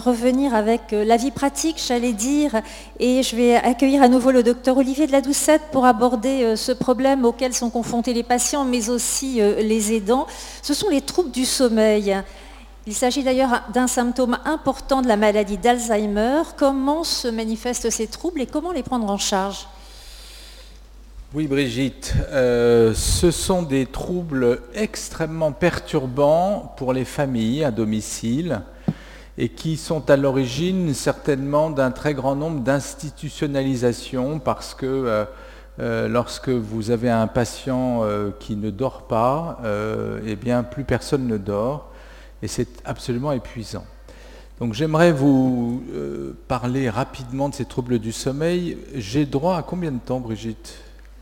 revenir avec la vie pratique, j'allais dire, et je vais accueillir à nouveau le docteur Olivier de la Doucette pour aborder ce problème auquel sont confrontés les patients, mais aussi les aidants. Ce sont les troubles du sommeil. Il s'agit d'ailleurs d'un symptôme important de la maladie d'Alzheimer. Comment se manifestent ces troubles et comment les prendre en charge ? Oui, Brigitte, ce sont des troubles extrêmement perturbants pour les familles à domicile et qui sont à l'origine certainement d'un très grand nombre d'institutionnalisations parce que lorsque vous avez un patient qui ne dort pas, eh bien plus personne ne dort et c'est absolument épuisant. Donc j'aimerais vous parler rapidement de ces troubles du sommeil. J'ai droit à combien de temps, Brigitte ?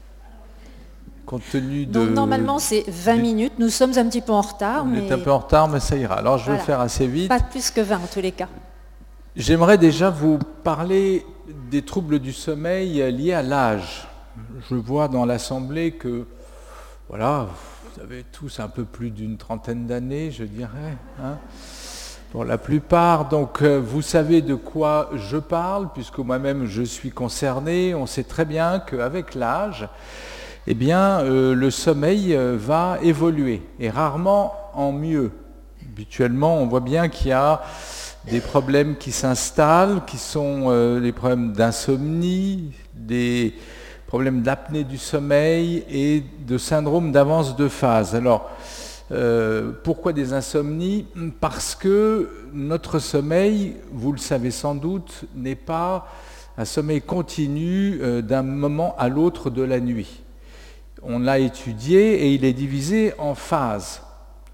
Compte tenu de... Donc normalement c'est 20 minutes, nous sommes un petit peu en retard. On est un peu en retard, mais ça ira. Alors je vais faire assez vite. Pas plus que 20 en tous les cas. J'aimerais déjà vous parler des troubles du sommeil liés à l'âge. Je vois dans l'Assemblée que, voilà, vous avez tous un peu plus d'une trentaine d'années, je dirais, hein, pour la plupart. Donc vous savez de quoi je parle, puisque moi-même je suis concerné. On sait très bien qu'avec l'âge, eh bien, le sommeil va évoluer, et rarement en mieux. Habituellement, on voit bien qu'il y a des problèmes qui s'installent, qui sont des problèmes d'insomnie, des problèmes d'apnée du sommeil et de syndrome d'avance de phase. Alors, pourquoi des insomnies ? Parce que notre sommeil, vous le savez sans doute, n'est pas un sommeil continu d'un moment à l'autre de la nuit. On l'a étudié et il est divisé en phases.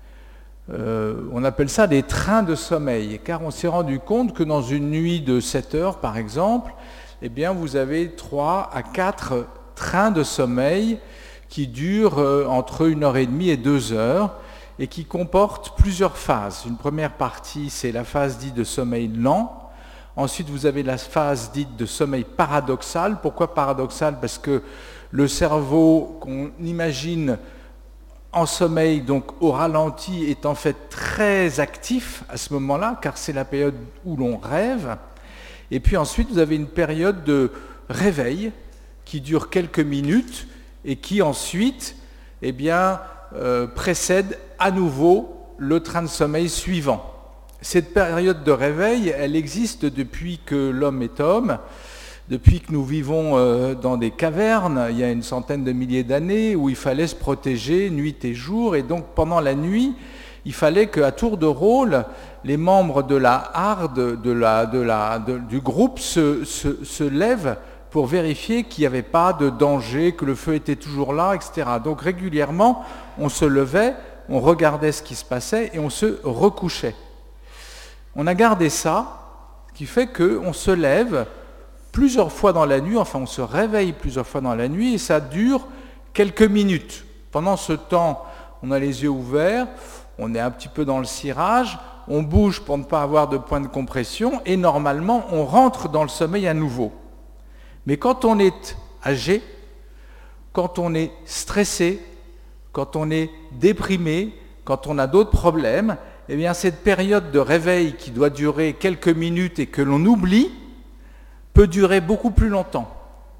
On appelle ça des trains de sommeil, car on s'est rendu compte que dans une nuit de 7 heures, par exemple, eh bien, vous avez 3 à 4 trains de sommeil qui durent entre 1h30 et 2 heures et qui comportent plusieurs phases. Une première partie, c'est la phase dite de sommeil lent. Ensuite, vous avez la phase dite de sommeil paradoxal. Pourquoi paradoxal ? Parce que le cerveau qu'on imagine en sommeil, donc au ralenti, est en fait très actif à ce moment-là, car c'est la période où l'on rêve. Et puis ensuite, vous avez une période de réveil qui dure quelques minutes et qui ensuite, eh bien, précède à nouveau le train de sommeil suivant. Cette période de réveil, elle existe depuis que l'homme est homme. Depuis que nous vivons dans des cavernes, il y a une centaine de milliers d'années, où il fallait se protéger nuit et jour, et donc pendant la nuit, il fallait qu'à tour de rôle, les membres de la harde, du groupe se lèvent pour vérifier qu'il n'y avait pas de danger, que le feu était toujours là, etc. Donc régulièrement, on se levait, on regardait ce qui se passait et on se recouchait. On a gardé ça, ce qui fait qu'on se lève plusieurs fois dans la nuit, enfin on se réveille plusieurs fois dans la nuit et ça dure quelques minutes. Pendant ce temps, on a les yeux ouverts, on est un petit peu dans le cirage, on bouge pour ne pas avoir de point de compression et normalement on rentre dans le sommeil à nouveau. Mais quand on est âgé, quand on est stressé, quand on est déprimé, quand on a d'autres problèmes, eh bien cette période de réveil qui doit durer quelques minutes et que l'on oublie, peut durer beaucoup plus longtemps.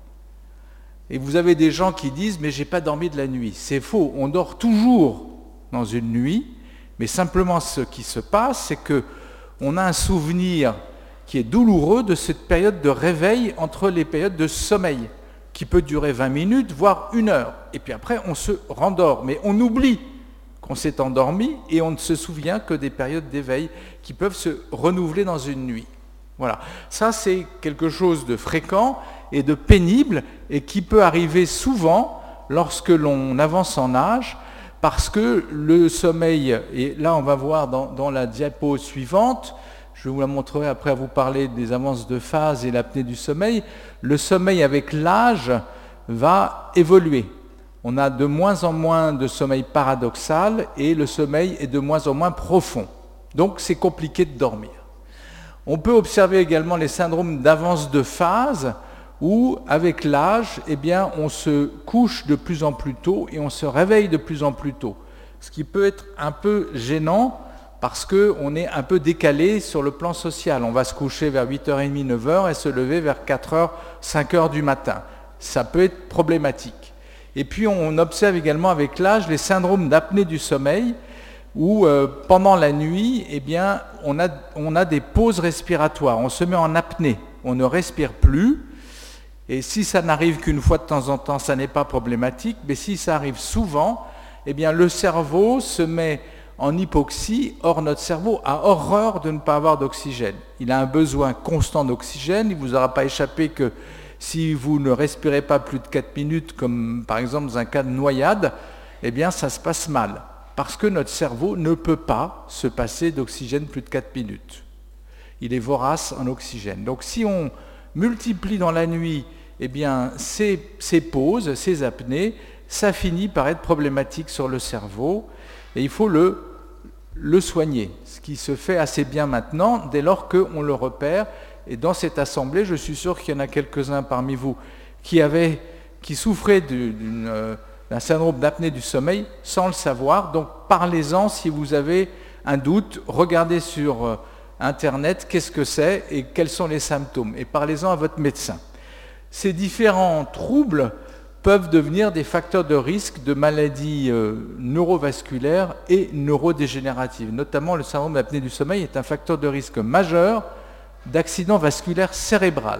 Et vous avez des gens qui disent « mais j'ai pas dormi de la nuit ». C'est faux, on dort toujours dans une nuit, mais simplement ce qui se passe, c'est qu'on a un souvenir qui est douloureux de cette période de réveil entre les périodes de sommeil, qui peut durer 20 minutes, voire 1 heure. Et puis après, on se rendort, mais on oublie qu'on s'est endormi et on ne se souvient que des périodes d'éveil qui peuvent se renouveler dans une nuit. Voilà, ça c'est quelque chose de fréquent et de pénible et qui peut arriver souvent lorsque l'on avance en âge parce que le sommeil, et là on va voir dans la diapo suivante, je vous la montrerai après à vous parler des avances de phase et l'apnée du sommeil, le sommeil avec l'âge va évoluer. On a de moins en moins de sommeil paradoxal et le sommeil est de moins en moins profond. Donc c'est compliqué de dormir. On peut observer également les syndromes d'avance de phase où, avec l'âge, eh bien, on se couche de plus en plus tôt et on se réveille de plus en plus tôt. Ce qui peut être un peu gênant parce qu'on est un peu décalé sur le plan social. On va se coucher vers 8h30, 9h et se lever vers 4h, 5h du matin. Ça peut être problématique. Et puis on observe également avec l'âge les syndromes d'apnée du sommeil, où pendant la nuit, eh bien, on a des pauses respiratoires. On se met en apnée, on ne respire plus. Et si ça n'arrive qu'une fois de temps en temps, ça n'est pas problématique. Mais si ça arrive souvent, eh bien, le cerveau se met en hypoxie. Or, notre cerveau a horreur de ne pas avoir d'oxygène. Il a un besoin constant d'oxygène. Il ne vous aura pas échappé que si vous ne respirez pas plus de 4 minutes, comme par exemple dans un cas de noyade, eh bien, ça se passe mal. Parce que notre cerveau ne peut pas se passer d'oxygène plus de 4 minutes. Il est vorace en oxygène. Donc si on multiplie dans la nuit eh bien, ces pauses, ces apnées, ça finit par être problématique sur le cerveau et il faut le soigner, ce qui se fait assez bien maintenant dès lors qu'on le repère. Et dans cette assemblée, je suis sûr qu'il y en a quelques-uns parmi vous qui souffraient d'un syndrome d'apnée du sommeil sans le savoir. Donc parlez-en si vous avez un doute, regardez sur Internet qu'est-ce que c'est et quels sont les symptômes. Et parlez-en à votre médecin. Ces différents troubles peuvent devenir des facteurs de risque de maladies neurovasculaires et neurodégénératives. Notamment le syndrome d'apnée du sommeil est un facteur de risque majeur d'accident vasculaire cérébral.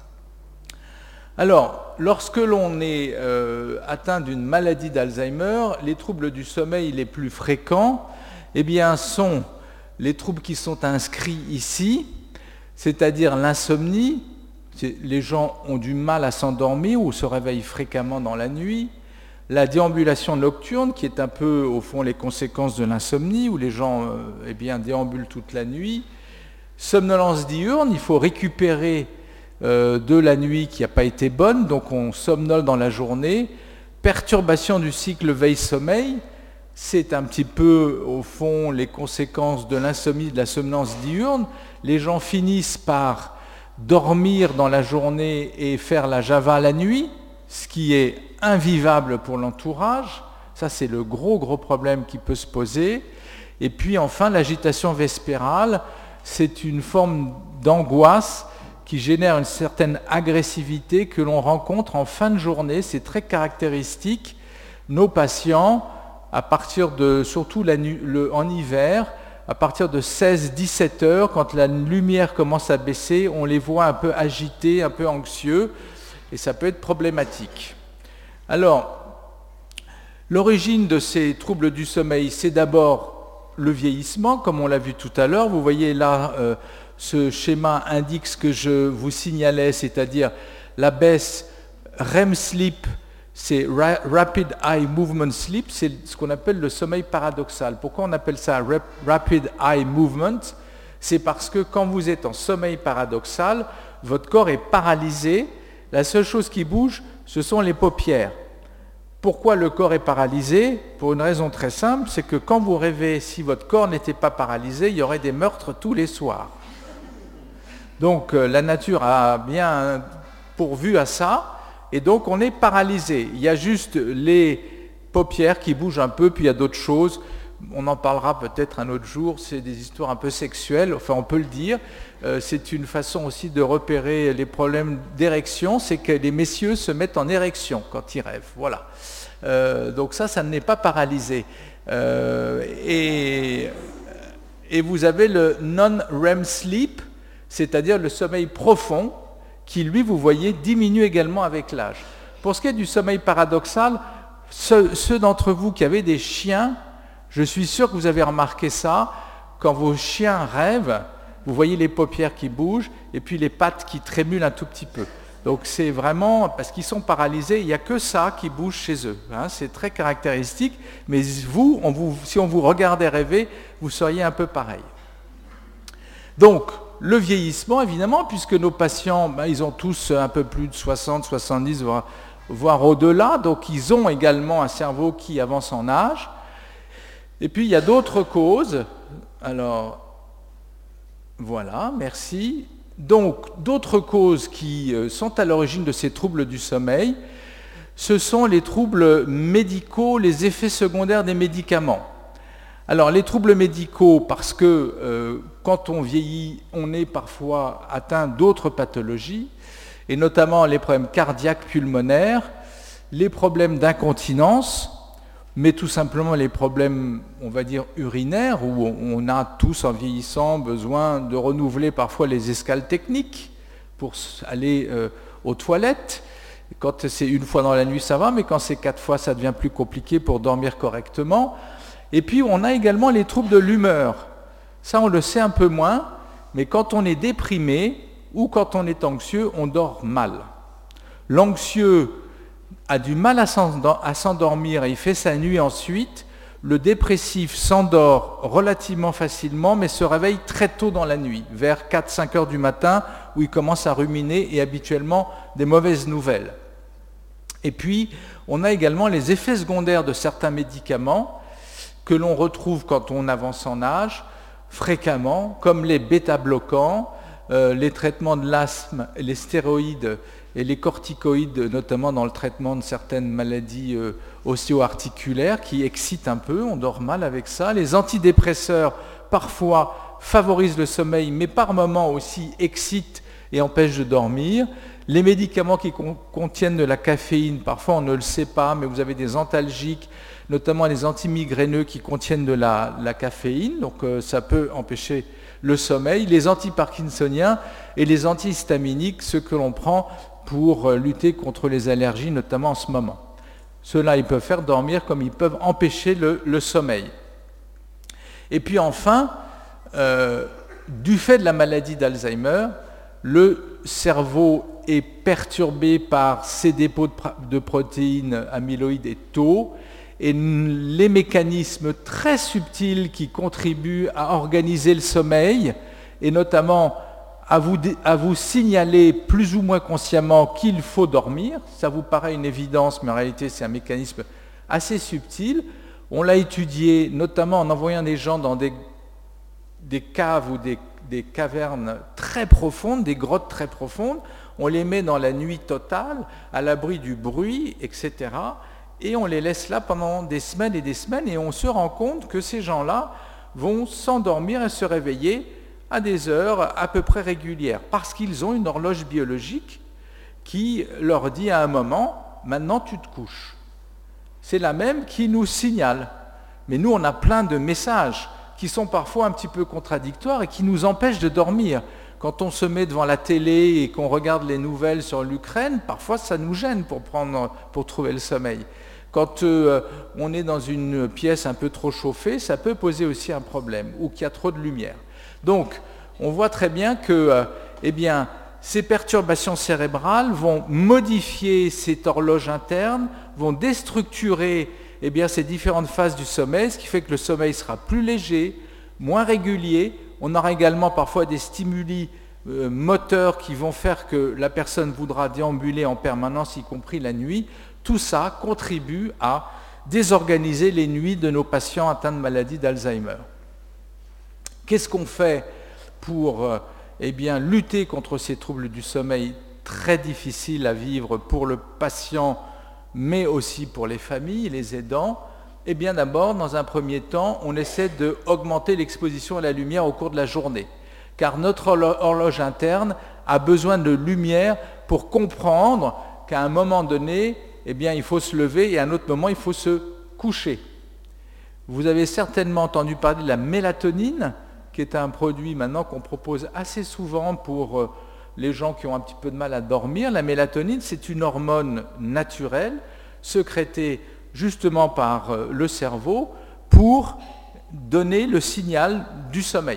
Alors, lorsque l'on est atteint d'une maladie d'Alzheimer, les troubles du sommeil les plus fréquents eh bien, sont les troubles qui sont inscrits ici, c'est-à-dire l'insomnie. Les gens ont du mal à s'endormir ou se réveillent fréquemment dans la nuit. La déambulation nocturne, qui est un peu, au fond, les conséquences de l'insomnie, où les gens eh bien, déambulent toute la nuit. Somnolence diurne, il faut récupérer de la nuit qui n'a pas été bonne, donc on somnole dans la journée. Perturbation du cycle veille-sommeil, c'est un petit peu, au fond, les conséquences de l'insomnie, de la somnolence diurne. Les gens finissent par dormir dans la journée et faire la java la nuit, ce qui est invivable pour l'entourage. Ça, c'est le gros problème qui peut se poser. Et puis enfin, l'agitation vespérale, c'est une forme d'angoisse qui génère une certaine agressivité que l'on rencontre en fin de journée. C'est très caractéristique. Nos patients, à partir de, surtout en hiver, à partir de 16-17 heures, quand la lumière commence à baisser, on les voit un peu agités, un peu anxieux, et ça peut être problématique. Alors, l'origine de ces troubles du sommeil, c'est d'abord le vieillissement, comme on l'a vu tout à l'heure. Vous voyez là, ce schéma indique ce que je vous signalais, c'est-à-dire la baisse REM sleep, c'est Rapid Eye Movement Sleep, c'est ce qu'on appelle le sommeil paradoxal. Pourquoi on appelle ça Rapid Eye Movement? C'est parce que quand vous êtes en sommeil paradoxal, votre corps est paralysé. La seule chose qui bouge, ce sont les paupières. Pourquoi le corps est paralysé? Pour une raison très simple, c'est que quand vous rêvez, si votre corps n'était pas paralysé, il y aurait des meurtres tous les soirs. Donc la nature a bien pourvu à ça. Et donc on est paralysé. Il y a juste les paupières qui bougent un peu, puis il y a d'autres choses. On en parlera peut-être un autre jour. C'est des histoires un peu sexuelles, enfin on peut le dire. C'est une façon aussi de repérer les problèmes d'érection, c'est que les messieurs se mettent en érection quand ils rêvent. Voilà. Donc ça n'est pas paralysé. Et vous avez le non-REM sleep, c'est-à-dire le sommeil profond, qui, lui, vous voyez, diminue également avec l'âge. Pour ce qui est du sommeil paradoxal, ceux d'entre vous qui avez des chiens, je suis sûr que vous avez remarqué ça, quand vos chiens rêvent, vous voyez les paupières qui bougent et puis les pattes qui trémulent un tout petit peu. Donc c'est vraiment, parce qu'ils sont paralysés, il n'y a que ça qui bouge chez eux. Hein, c'est très caractéristique, mais vous, si on vous regardait rêver, vous seriez un peu pareil. Donc, le vieillissement, évidemment, puisque nos patients, ils ont tous un peu plus de 60, 70, voire au-delà, donc ils ont également un cerveau qui avance en âge. Et puis, il y a d'autres causes. Alors, voilà, merci. Donc, d'autres causes qui sont à l'origine de ces troubles du sommeil, ce sont les troubles médicaux, les effets secondaires des médicaments. Alors les troubles médicaux, parce que quand on vieillit, on est parfois atteint d'autres pathologies, et notamment les problèmes cardiaques, pulmonaires, les problèmes d'incontinence, mais tout simplement les problèmes, on va dire, urinaires, où on a tous, en vieillissant, besoin de renouveler parfois les escales techniques pour aller aux toilettes. Quand c'est une fois dans la nuit, ça va, mais quand c'est 4 fois, ça devient plus compliqué pour dormir correctement. Et puis, on a également les troubles de l'humeur. Ça, on le sait un peu moins, mais quand on est déprimé ou quand on est anxieux, on dort mal. L'anxieux a du mal à s'endormir et il fait sa nuit ensuite. Le dépressif s'endort relativement facilement, mais se réveille très tôt dans la nuit, vers 4-5 heures du matin, où il commence à ruminer et habituellement des mauvaises nouvelles. Et puis, on a également les effets secondaires de certains médicaments que l'on retrouve quand on avance en âge, fréquemment, comme les bêta-bloquants, les traitements de l'asthme, les stéroïdes et les corticoïdes, notamment dans le traitement de certaines maladies ostéo-articulaires qui excitent un peu, on dort mal avec ça. Les antidépresseurs, parfois, favorisent le sommeil, mais par moments aussi excitent et empêchent de dormir. Les médicaments qui contiennent de la caféine, parfois on ne le sait pas, mais vous avez des antalgiques, notamment les antimigraineux qui contiennent de la caféine, donc ça peut empêcher le sommeil. Les antiparkinsoniens et les antihistaminiques, ceux que l'on prend pour lutter contre les allergies, notamment en ce moment. Ceux-là, ils peuvent faire dormir comme ils peuvent empêcher le sommeil. Et puis enfin, du fait de la maladie d'Alzheimer, le cerveau est perturbé par ces dépôts de protéines amyloïdes et tau, et les mécanismes très subtils qui contribuent à organiser le sommeil, et notamment à vous signaler plus ou moins consciemment qu'il faut dormir. Ça vous paraît une évidence, mais en réalité c'est un mécanisme assez subtil. On l'a étudié notamment en envoyant des gens dans des caves ou des cavernes très profondes, des grottes très profondes. On les met dans la nuit totale, à l'abri du bruit, etc. Et on les laisse là pendant des semaines, et on se rend compte que ces gens-là vont s'endormir et se réveiller à des heures à peu près régulières, parce qu'ils ont une horloge biologique qui leur dit à un moment, maintenant tu te couches. C'est la même qui nous signale. Mais nous, on a plein de messages qui sont parfois un petit peu contradictoires et qui nous empêchent de dormir. Quand on se met devant la télé et qu'on regarde les nouvelles sur l'Ukraine, parfois ça nous gêne pour trouver le sommeil. Quand on est dans une pièce un peu trop chauffée, ça peut poser aussi un problème, ou qu'il y a trop de lumière. Donc, on voit très bien que ces perturbations cérébrales vont modifier cette horloge interne, vont déstructurer ces différentes phases du sommeil, ce qui fait que le sommeil sera plus léger, moins régulier. On aura également parfois des stimuli moteurs qui vont faire que la personne voudra déambuler en permanence, y compris la nuit. Tout ça contribue à désorganiser les nuits de nos patients atteints de maladie d'Alzheimer. Qu'est-ce qu'on fait pour lutter contre ces troubles du sommeil très difficiles à vivre pour le patient, mais aussi pour les familles, les aidants? D'abord, dans un premier temps, on essaie d'augmenter l'exposition à la lumière au cours de la journée, car notre horloge interne a besoin de lumière pour comprendre qu'à un moment donné, il faut se lever et à un autre moment, il faut se coucher. Vous avez certainement entendu parler de la mélatonine, qui est un produit maintenant qu'on propose assez souvent pour les gens qui ont un petit peu de mal à dormir. La mélatonine, c'est une hormone naturelle, sécrétée justement par le cerveau pour donner le signal du sommeil.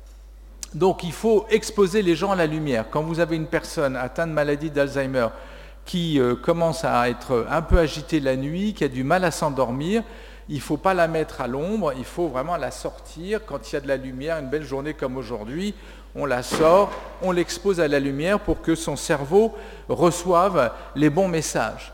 Donc il faut exposer les gens à la lumière. Quand vous avez une personne atteinte de maladie d'Alzheimer qui commence à être un peu agitée la nuit, qui a du mal à s'endormir, il ne faut pas la mettre à l'ombre, il faut vraiment la sortir quand il y a de la lumière, une belle journée comme aujourd'hui, on la sort, on l'expose à la lumière pour que son cerveau reçoive les bons messages.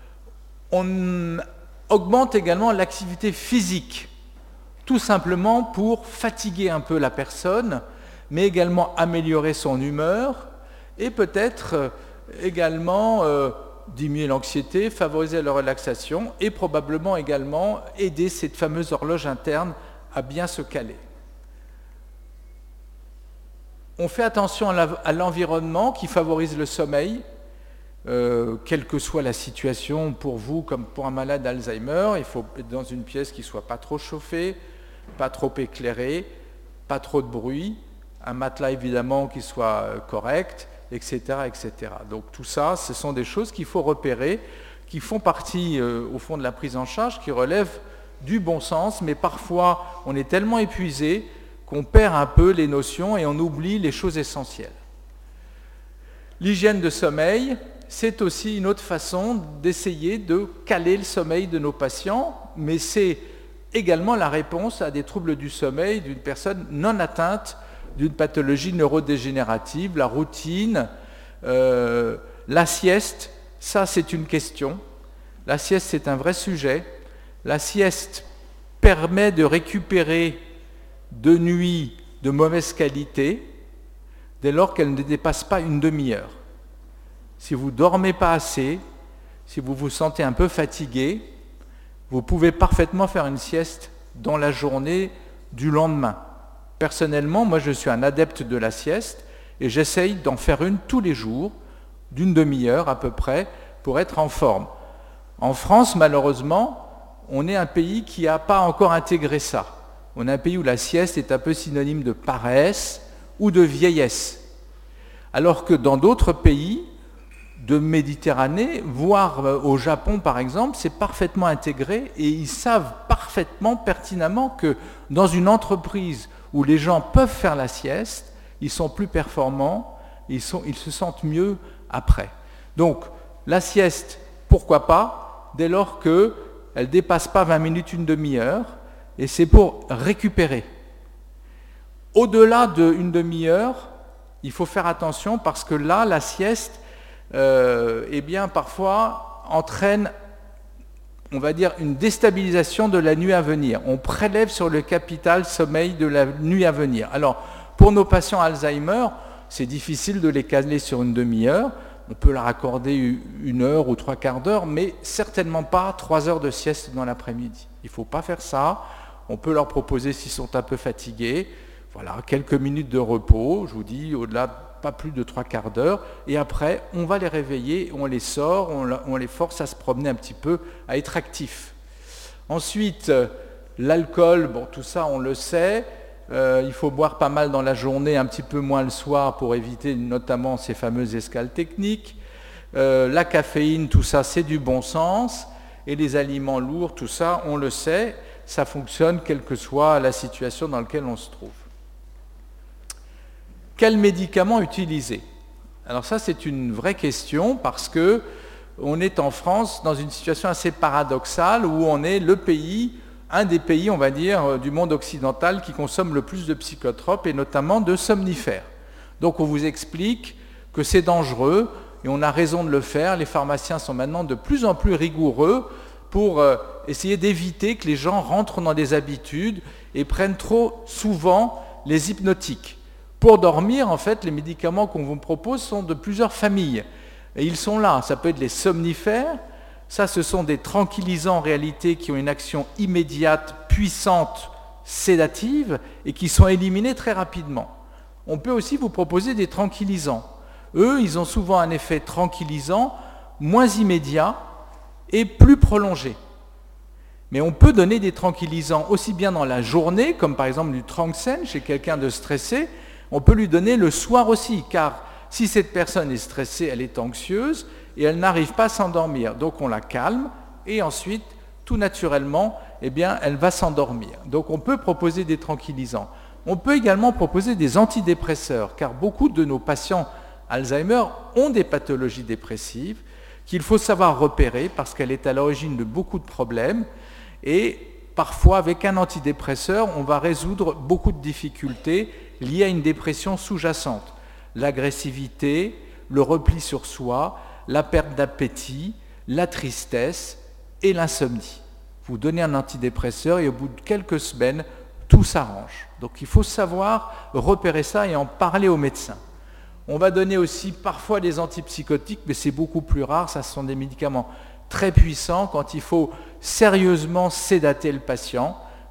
On augmente également l'activité physique, tout simplement pour fatiguer un peu la personne, mais également améliorer son humeur et peut-être également diminuer l'anxiété, favoriser la relaxation et probablement également aider cette fameuse horloge interne à bien se caler. On fait attention à l'environnement qui favorise le sommeil, quelle que soit la situation pour vous comme pour un malade d'Alzheimer. Il faut être dans une pièce qui ne soit pas trop chauffée, pas trop éclairée, pas trop de bruit, un matelas évidemment qui soit correct, etc., etc. Donc tout ça, ce sont des choses qu'il faut repérer, qui font partie au fond de la prise en charge, qui relèvent du bon sens, mais parfois on est tellement épuisé qu'on perd un peu les notions et on oublie les choses essentielles. L'hygiène de sommeil, c'est aussi une autre façon d'essayer de caler le sommeil de nos patients, mais c'est également la réponse à des troubles du sommeil d'une personne non atteinte d'une pathologie neurodégénérative, la routine, la sieste, ça c'est une question. La sieste c'est un vrai sujet. La sieste permet de récupérer de nuits de mauvaise qualité dès lors qu'elle ne dépasse pas une demi-heure. Si vous ne dormez pas assez, si vous vous sentez un peu fatigué, vous pouvez parfaitement faire une sieste dans la journée du lendemain. Personnellement, moi je suis un adepte de la sieste et j'essaye d'en faire une tous les jours, d'une demi-heure à peu près, pour être en forme. En France, malheureusement, on est un pays qui n'a pas encore intégré ça. On est un pays où la sieste est un peu synonyme de paresse ou de vieillesse. Alors que dans d'autres pays de Méditerranée, voire au Japon par exemple, c'est parfaitement intégré et ils savent parfaitement, pertinemment que dans une entreprise où les gens peuvent faire la sieste, ils sont plus performants, ils se sentent mieux après. Donc la sieste, pourquoi pas, dès lors qu'elle ne dépasse pas 20 minutes, une demi-heure, et c'est pour récupérer. Au-delà d'une demi-heure, il faut faire attention parce que là, la sieste, eh bien, parfois entraîne, on va dire, une déstabilisation de la nuit à venir. On prélève sur le capital sommeil de la nuit à venir. Alors, pour nos patients Alzheimer, c'est difficile de les caler sur une demi-heure. On peut leur accorder une heure ou 3/4 d'heure, mais certainement pas 3 heures de sieste dans l'après-midi. Il ne faut pas faire ça. On peut leur proposer, s'ils sont un peu fatigués, voilà, quelques minutes de repos, je vous dis, au-delà, pas plus de 3/4 d'heure, et après, on va les réveiller, on les sort, on les force à se promener un petit peu, à être actifs. Ensuite, l'alcool, bon, tout ça, on le sait, il faut boire pas mal dans la journée, un petit peu moins le soir, pour éviter notamment ces fameuses escales techniques. La caféine, tout ça, c'est du bon sens, et les aliments lourds, tout ça, on le sait, ça fonctionne quelle que soit la situation dans laquelle on se trouve. Quels médicaments utiliser? Alors ça, c'est une vraie question parce que on est en France dans une situation assez paradoxale où on est le pays, un des pays, on va dire, du monde occidental qui consomme le plus de psychotropes et notamment de somnifères. Donc on vous explique que c'est dangereux et on a raison de le faire. Les pharmaciens sont maintenant de plus en plus rigoureux pour essayer d'éviter que les gens rentrent dans des habitudes et prennent trop souvent les hypnotiques. Pour dormir, en fait, les médicaments qu'on vous propose sont de plusieurs familles. Et ils sont là. Ça peut être les somnifères. Ça, ce sont des tranquillisants en réalité qui ont une action immédiate, puissante, sédative et qui sont éliminés très rapidement. On peut aussi vous proposer des tranquillisants. Eux, ils ont souvent un effet tranquillisant moins immédiat et plus prolongé. Mais on peut donner des tranquillisants aussi bien dans la journée, comme par exemple du Tranxène chez quelqu'un de stressé, on peut lui donner le soir aussi, car si cette personne est stressée, elle est anxieuse et elle n'arrive pas à s'endormir. Donc on la calme et ensuite, tout naturellement, eh bien, elle va s'endormir. Donc on peut proposer des tranquillisants. On peut également proposer des antidépresseurs, car beaucoup de nos patients Alzheimer ont des pathologies dépressives qu'il faut savoir repérer parce qu'elle est à l'origine de beaucoup de problèmes. Et parfois, avec un antidépresseur, on va résoudre beaucoup de difficultés liées à une dépression sous-jacente. L'agressivité, le repli sur soi, la perte d'appétit, la tristesse et l'insomnie. Vous donnez un antidépresseur et au bout de quelques semaines, tout s'arrange. Donc il faut savoir repérer ça et en parler au médecin. On va donner aussi parfois des antipsychotiques, mais c'est beaucoup plus rare, ça sont des médicaments très puissants quand il faut sérieusement sédater le patient,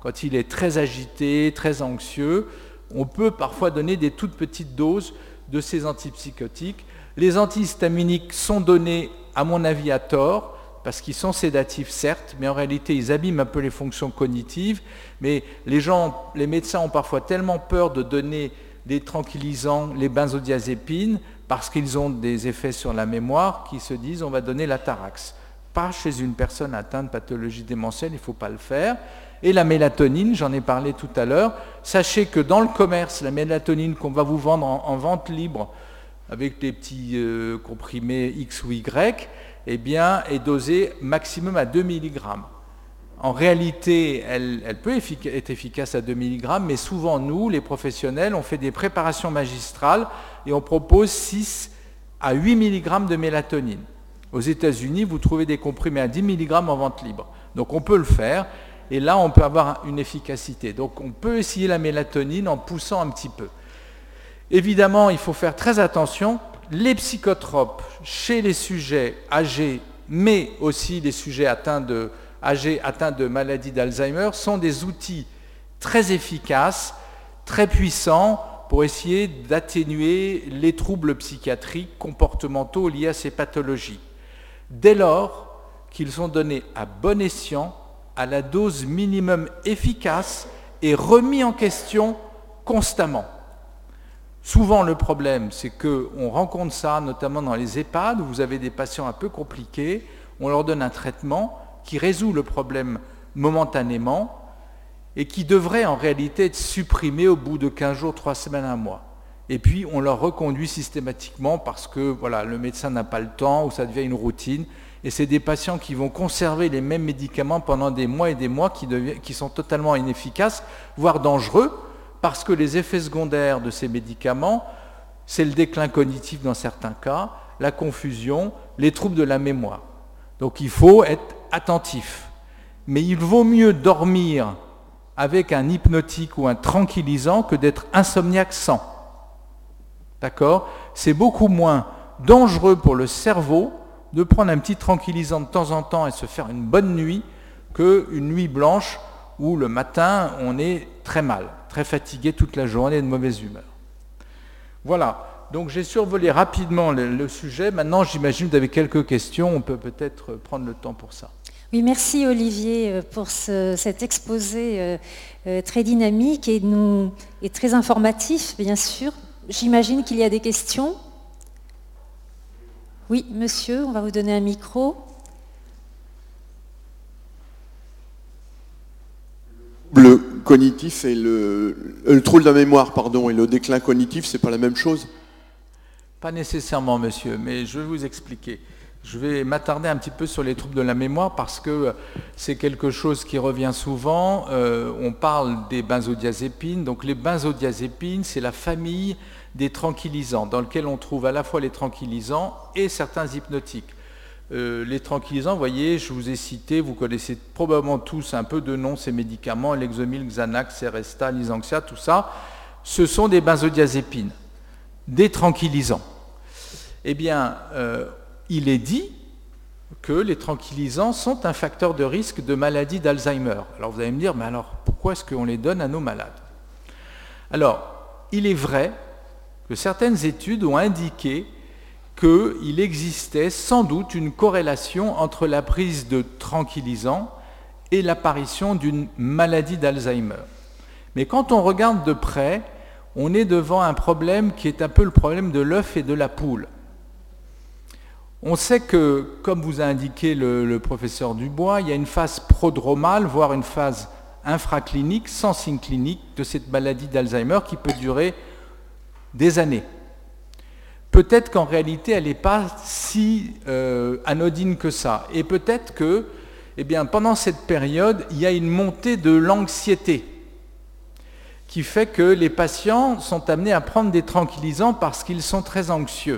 quand il est très agité, très anxieux, on peut parfois donner des toutes petites doses de ces antipsychotiques. Les antihistaminiques sont donnés, à mon avis, à tort, parce qu'ils sont sédatifs, certes, mais en réalité, ils abîment un peu les fonctions cognitives. Mais les médecins ont parfois tellement peur de donner des tranquillisants, les benzodiazépines, parce qu'ils ont des effets sur la mémoire, qu'ils se disent on va donner l'atarax. Pas chez une personne atteinte de pathologie démentielle, il ne faut pas le faire. Et la mélatonine, j'en ai parlé tout à l'heure. Sachez que dans le commerce, la mélatonine qu'on va vous vendre en vente libre, avec des petits comprimés X ou Y, eh bien, est dosée maximum à 2 mg. En réalité, elle peut être efficace à 2 mg, mais souvent, nous, les professionnels, on fait des préparations magistrales et on propose 6 à 8 mg de mélatonine. Aux États-Unis, vous trouvez des comprimés à 10 mg en vente libre. Donc, on peut le faire et là, on peut avoir une efficacité. Donc, on peut essayer la mélatonine en poussant un petit peu. Évidemment, il faut faire très attention. Les psychotropes chez les sujets âgés, mais aussi les sujets atteints de maladie d'Alzheimer, sont des outils très efficaces, très puissants pour essayer d'atténuer les troubles psychiatriques comportementaux liés à ces pathologies. Dès lors qu'ils sont donnés à bon escient, à la dose minimum efficace et remis en question constamment. Souvent, le problème, c'est qu'on rencontre ça, notamment dans les EHPAD, où vous avez des patients un peu compliqués, on leur donne un traitement qui résout le problème momentanément et qui devrait en réalité être supprimé au bout de 15 jours, 3 semaines, 1 mois. Et puis, on leur reconduit systématiquement parce que voilà, le médecin n'a pas le temps ou ça devient une routine. Et c'est des patients qui vont conserver les mêmes médicaments pendant des mois et des mois qui sont totalement inefficaces, voire dangereux, parce que les effets secondaires de ces médicaments, c'est le déclin cognitif dans certains cas, la confusion, les troubles de la mémoire. Donc il faut être attentif. Mais il vaut mieux dormir avec un hypnotique ou un tranquillisant que d'être insomniaque sans. D'accord ? C'est beaucoup moins dangereux pour le cerveau de prendre un petit tranquillisant de temps en temps et se faire une bonne nuit qu'une nuit blanche où le matin on est très mal, très fatigué toute la journée, de mauvaise humeur. Voilà, donc j'ai survolé rapidement le sujet. Maintenant, j'imagine que vous avez quelques questions, on peut peut-être prendre le temps pour ça. Oui, merci Olivier pour cet exposé très dynamique et très informatif, bien sûr. J'imagine qu'il y a des questions. Oui, monsieur, on va vous donner un micro. Le cognitif et le trouble de la mémoire, pardon, et le déclin cognitif, c'est pas la même chose? Pas nécessairement, monsieur, mais je vais vous expliquer. Je vais m'attarder un petit peu sur les troubles de la mémoire parce que c'est quelque chose qui revient souvent. On parle des benzodiazépines. Donc les benzodiazépines, c'est la famille des tranquillisants, dans lequel on trouve à la fois les tranquillisants et certains hypnotiques. Les tranquillisants, vous voyez, je vous ai cité, vous connaissez probablement tous un peu de nom ces médicaments, Lexomil, Xanax, Seresta, Lysanxia, tout ça, ce sont des benzodiazépines, des tranquillisants. Eh bien, il est dit que les tranquillisants sont un facteur de risque de maladie d'Alzheimer. Alors vous allez me dire, mais alors pourquoi est-ce qu'on les donne à nos malades? Alors, il est vrai que certaines études ont indiqué qu'il existait sans doute une corrélation entre la prise de tranquillisants et l'apparition d'une maladie d'Alzheimer. Mais quand on regarde de près, on est devant un problème qui est un peu le problème de l'œuf et de la poule. On sait que, comme vous a indiqué le professeur Dubois, il y a une phase prodromale, voire une phase infraclinique, sans signe clinique, de cette maladie d'Alzheimer qui peut durer des années. Peut-être qu'en réalité, elle n'est pas si anodine que ça. Et peut-être que, eh bien, pendant cette période, il y a une montée de l'anxiété qui fait que les patients sont amenés à prendre des tranquillisants parce qu'ils sont très anxieux.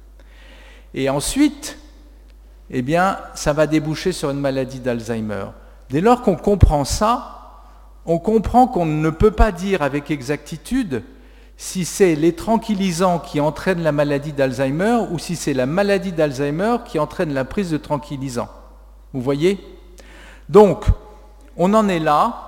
Et ensuite, eh bien, ça va déboucher sur une maladie d'Alzheimer. Dès lors qu'on comprend ça, on comprend qu'on ne peut pas dire avec exactitude si c'est les tranquillisants qui entraînent la maladie d'Alzheimer ou si c'est la maladie d'Alzheimer qui entraîne la prise de tranquillisants. Vous voyez? Donc, on en est là.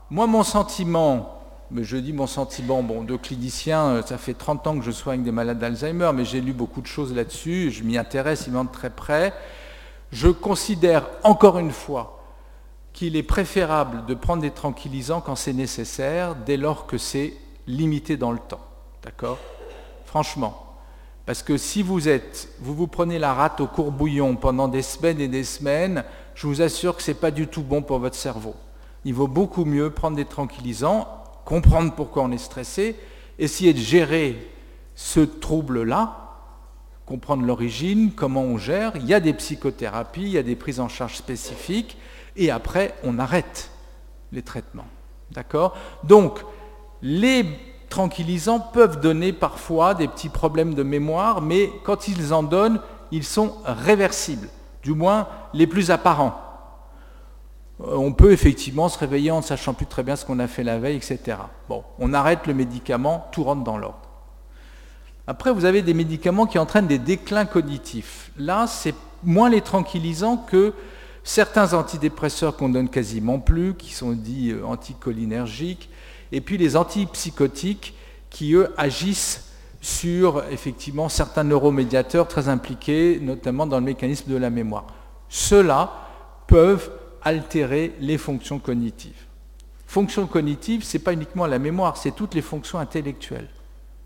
moi, mon sentiment, mais je dis mon sentiment, de clinicien, ça fait 30 ans que je soigne des malades d'Alzheimer, mais j'ai lu beaucoup de choses là-dessus, je m'y intéresse, de très près. Je considère, encore une fois, qu'il est préférable de prendre des tranquillisants quand c'est nécessaire, dès lors que c'est limité dans le temps. D'accord ? Franchement. Parce que si vous prenez la rate au courbouillon pendant des semaines et des semaines, je vous assure que ce n'est pas du tout bon pour votre cerveau. Il vaut beaucoup mieux prendre des tranquillisants, comprendre pourquoi on est stressé, essayer de gérer ce trouble-là, comprendre l'origine, comment on gère. Il y a des psychothérapies, il y a des prises en charge spécifiques, et après, on arrête les traitements. D'accord ? Donc, les tranquillisants peuvent donner parfois des petits problèmes de mémoire, mais quand ils en donnent, ils sont réversibles, du moins les plus apparents. On peut effectivement se réveiller en ne sachant plus très bien ce qu'on a fait la veille, etc. Bon, on arrête le médicament, tout rentre dans l'ordre. Après, vous avez des médicaments qui entraînent des déclins cognitifs. Là, c'est moins les tranquillisants que certains antidépresseurs qu'on donne quasiment plus, qui sont dits anticholinergiques, et puis les antipsychotiques qui, eux, agissent sur, effectivement, certains neuromédiateurs très impliqués, notamment dans le mécanisme de la mémoire. Ceux-là peuvent altérer les fonctions cognitives. Fonctions cognitives, ce n'est pas uniquement la mémoire, c'est toutes les fonctions intellectuelles. D'accord ?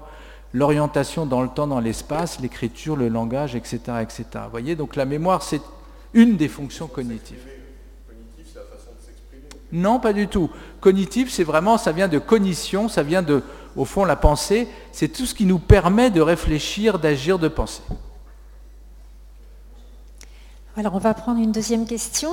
L'orientation dans le temps, dans l'espace, l'écriture, le langage, etc., etc. Vous voyez, donc la mémoire, c'est une des fonctions cognitives. Cognitif, c'est la façon de s'exprimer. Non, pas du tout. Cognitif, c'est vraiment, ça vient de cognition, ça vient de, au fond, la pensée, c'est tout ce qui nous permet de réfléchir, d'agir, de penser. Alors, on va prendre une deuxième question.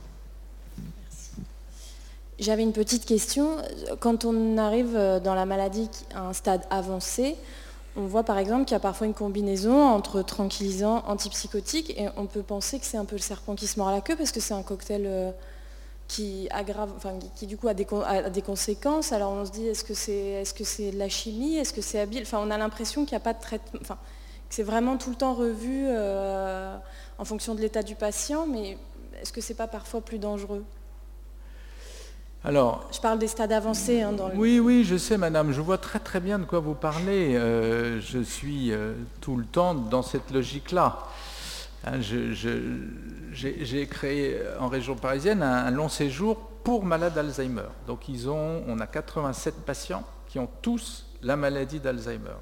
J'avais une petite question. Quand on arrive dans la maladie à un stade avancé, on voit par exemple qu'il y a parfois une combinaison entre tranquillisants, antipsychotiques, et on peut penser que c'est un peu le serpent qui se mord la queue parce que c'est un cocktail qui aggrave, enfin qui du coup a des conséquences. Alors on se dit est-ce que c'est de la chimie, est-ce que c'est habile. Enfin on a l'impression qu'il n'y a pas de traitement, enfin que c'est vraiment tout le temps revu en fonction de l'état du patient, mais est-ce que c'est pas parfois plus dangereux ? Alors, je parle des stades avancés. Oui, je sais, madame, je vois très très bien de quoi vous parlez. Je suis tout le temps dans cette logique-là. J'ai créé en région parisienne un long séjour pour malades d'Alzheimer. Donc on a 87 patients qui ont tous la maladie d'Alzheimer.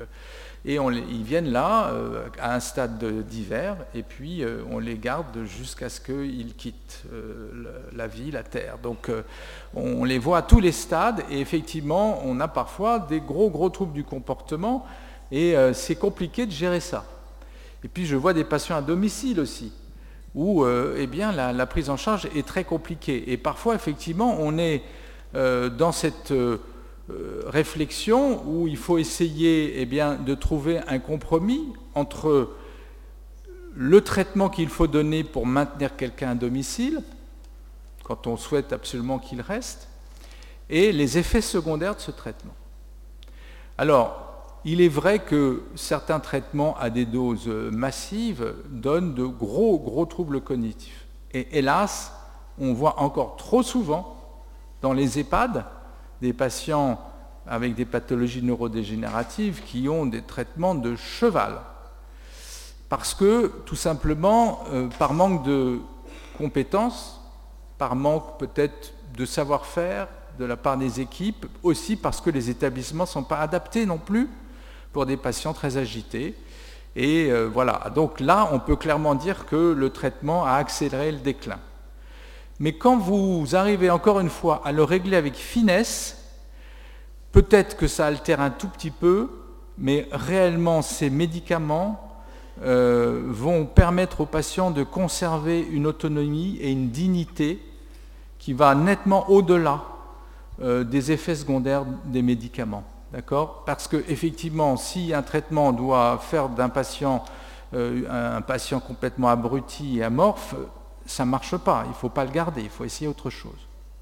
Ils viennent là à un stade divers et puis on les garde jusqu'à ce qu'ils quittent la vie, la terre. Donc on les voit à tous les stades et effectivement on a parfois des gros troubles du comportement et c'est compliqué de gérer ça. Et puis je vois des patients à domicile aussi où la prise en charge est très compliquée. Et parfois effectivement on est dans cette réflexion où il faut essayer de trouver un compromis entre le traitement qu'il faut donner pour maintenir quelqu'un à domicile, quand on souhaite absolument qu'il reste, et les effets secondaires de ce traitement. Alors, il est vrai que certains traitements à des doses massives donnent de gros troubles cognitifs. Et hélas, on voit encore trop souvent dans les EHPAD des patients avec des pathologies neurodégénératives qui ont des traitements de cheval. Parce que, tout simplement, par manque de compétences, par manque peut-être de savoir-faire de la part des équipes, aussi parce que les établissements ne sont pas adaptés non plus pour des patients très agités. Et voilà, donc là, on peut clairement dire que le traitement a accéléré le déclin. Mais quand vous arrivez encore une fois à le régler avec finesse, peut-être que ça altère un tout petit peu, mais réellement ces médicaments vont permettre aux patients de conserver une autonomie et une dignité qui va nettement au-delà des effets secondaires des médicaments. D'accord ? Parce qu'effectivement, si un traitement doit faire d'un patient un patient complètement abruti et amorphe, ça ne marche pas, il ne faut pas le garder, il faut essayer autre chose.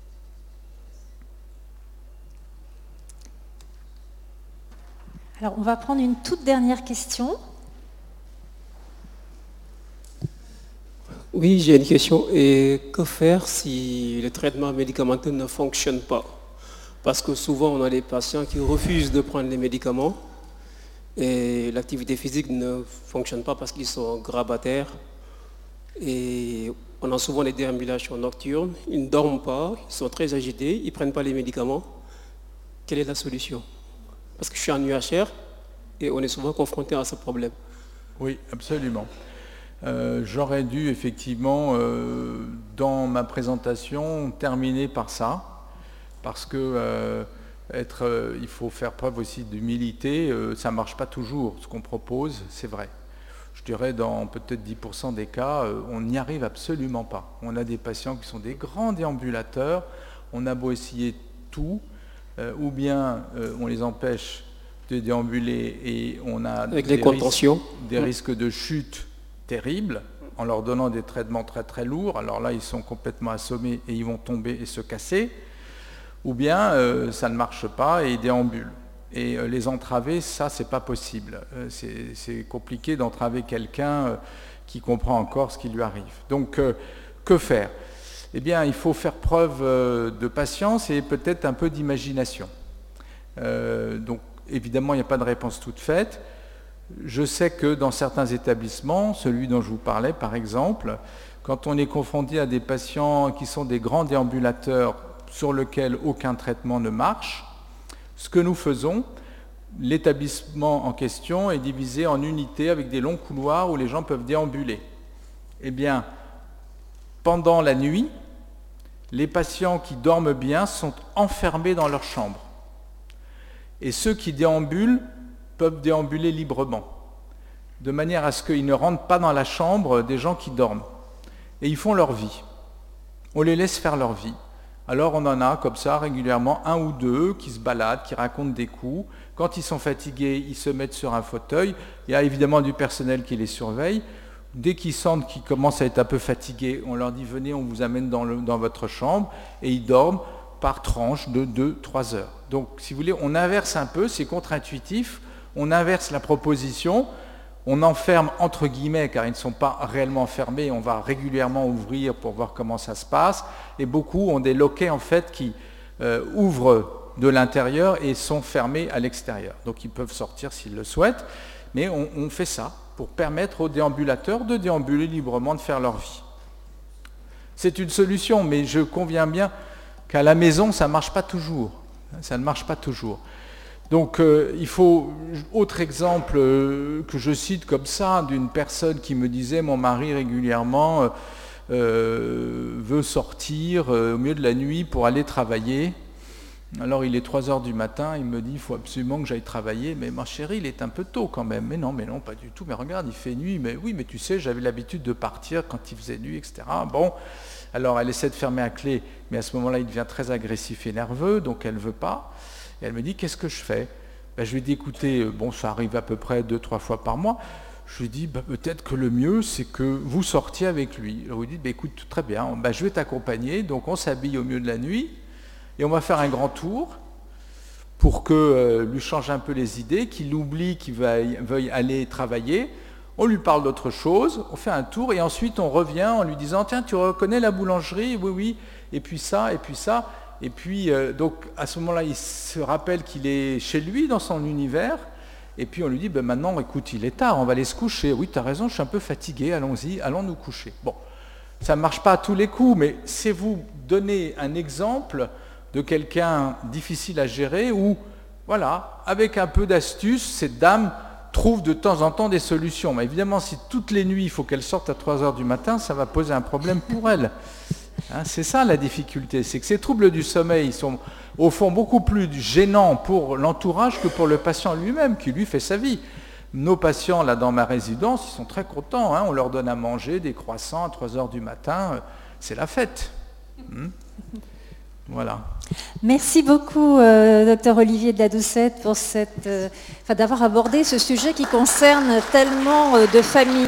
Alors, on va prendre une toute dernière question. Oui, j'ai une question. Et que faire si le traitement médicamenteux ne fonctionne pas? Parce que souvent, on a des patients qui refusent de prendre les médicaments et l'activité physique ne fonctionne pas parce qu'ils sont grabataires. Et on a souvent des déambulations nocturnes, ils ne dorment pas, ils sont très agités, ils ne prennent pas les médicaments. Quelle est la solution? Parce que je suis en UHR et on est souvent confronté à ce problème. Oui, absolument. J'aurais dû effectivement, dans ma présentation, terminer par ça, parce que il faut faire preuve aussi d'humilité, ça ne marche pas toujours, ce qu'on propose, c'est vrai. Je dirais dans peut-être 10% des cas, on n'y arrive absolument pas. On a des patients qui sont des grands déambulateurs, on a beau essayer tout, ou bien on les empêche de déambuler et on a avec des risques de chute terribles en leur donnant des traitements très très lourds. Alors là, ils sont complètement assommés et ils vont tomber et se casser. Ou bien ça ne marche pas et ils déambulent. Et les entraver, ça, c'est pas possible. C'est compliqué d'entraver quelqu'un qui comprend encore ce qui lui arrive. Donc, que faire? Eh bien, il faut faire preuve de patience et peut-être un peu d'imagination. Donc, évidemment, il n'y a pas de réponse toute faite. Je sais que dans certains établissements, celui dont je vous parlais par exemple, quand on est confronté à des patients qui sont des grands déambulateurs sur lesquels aucun traitement ne marche, ce que nous faisons, l'établissement en question est divisé en unités avec des longs couloirs où les gens peuvent déambuler. Eh bien, pendant la nuit, les patients qui dorment bien sont enfermés dans leur chambre. Et ceux qui déambulent peuvent déambuler librement, de manière à ce qu'ils ne rentrent pas dans la chambre des gens qui dorment. Et ils font leur vie. On les laisse faire leur vie. Alors on en a comme ça régulièrement un ou deux qui se baladent, qui racontent des coups. Quand ils sont fatigués, ils se mettent sur un fauteuil. Il y a évidemment du personnel qui les surveille. Dès qu'ils sentent qu'ils commencent à être un peu fatigués, on leur dit venez, on vous amène dans votre chambre, et ils dorment par tranche de 2-3 heures. Donc si vous voulez, on inverse un peu, c'est contre-intuitif, on inverse la proposition, on enferme entre guillemets, car ils ne sont pas réellement fermés, on va régulièrement ouvrir pour voir comment ça se passe, et beaucoup ont des loquets en fait qui ouvrent de l'intérieur et sont fermés à l'extérieur. Donc ils peuvent sortir s'ils le souhaitent, mais on fait ça pour permettre aux déambulateurs de déambuler librement, de faire leur vie. C'est une solution, mais je conviens bien qu'à la maison, ça ne marche pas toujours. Ça ne marche pas toujours. Donc il faut, autre exemple que je cite comme ça, d'une personne qui me disait, mon mari régulièrement veut sortir au milieu de la nuit pour aller travailler. Alors il est 3 heures du matin, il me dit, il faut absolument que j'aille travailler, mais ma chérie, il est un peu tôt quand même. Mais non, pas du tout, mais regarde, il fait nuit, mais oui, mais tu sais, j'avais l'habitude de partir quand il faisait nuit, etc. Bon, alors elle essaie de fermer à clé, mais à ce moment-là, il devient très agressif et nerveux, donc elle ne veut pas. Et elle me dit, qu'est-ce que je fais? Je lui ai dit, écoutez, bon, ça arrive à peu près 2-3 fois par mois. Je lui ai dit, peut-être que le mieux, c'est que vous sortiez avec lui. Je lui ai dit, écoute, très bien, je vais t'accompagner, donc on s'habille au milieu de la nuit, et on va faire un grand tour pour que lui change un peu les idées, qu'il oublie qu'il veuille aller travailler. On lui parle d'autre chose, on fait un tour, et ensuite on revient en lui disant, tiens, tu reconnais la boulangerie? Oui, oui, et puis ça, et puis ça. Et puis, donc, à ce moment-là, il se rappelle qu'il est chez lui, dans son univers, et puis on lui dit, maintenant, écoute, il est tard, on va aller se coucher. Oui, tu as raison, je suis un peu fatigué, allons-y, allons nous coucher. Bon, ça ne marche pas à tous les coups, mais c'est vous donner un exemple de quelqu'un difficile à gérer où, voilà, avec un peu d'astuce, cette dame trouve de temps en temps des solutions. Mais évidemment, si toutes les nuits, il faut qu'elle sorte à 3 heures du matin, ça va poser un problème pour elle. Hein, c'est ça la difficulté, c'est que ces troubles du sommeil sont au fond beaucoup plus gênants pour l'entourage que pour le patient lui-même, qui lui fait sa vie. Nos patients, là, dans ma résidence, ils sont très contents. Hein, on leur donne à manger des croissants à 3 heures du matin. C'est la fête. Voilà. Merci beaucoup, Dr Olivier de la Doucette, pour d'avoir abordé ce sujet qui concerne tellement de familles.